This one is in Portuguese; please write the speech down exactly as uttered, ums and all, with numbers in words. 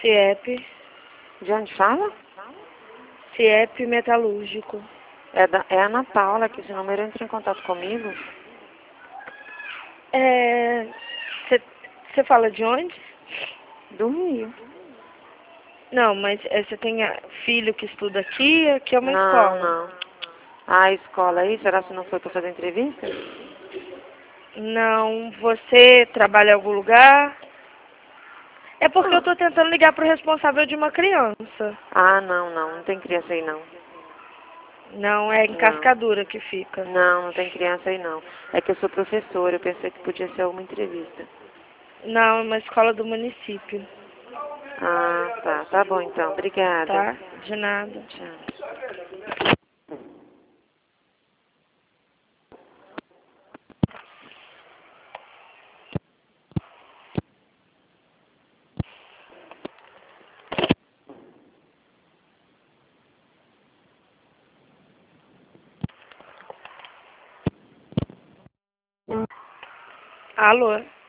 CIEP, De onde fala? CIEP metalúrgico. É, da, é a Ana Paula, que esse número entra em contato comigo. É... Você fala de onde? Do Rio. Não, mas você tem a- filho que estuda aqui? Aqui é uma Não, escola. não. Ah, a escola aí, será que não foi para fazer entrevista? Não, você trabalha em algum lugar? É porque Não. eu tô tentando ligar pro responsável de uma criança. Ah, não, não. Não tem criança aí, não. Não, é em Não. Cascadura que fica. Não, não tem criança aí, não. É que eu sou professora, eu pensei que podia ser alguma entrevista. Não, é uma escola do município, Ah, tá. Tá bom, então. Obrigada. tá? De nada. Tchau. Alô?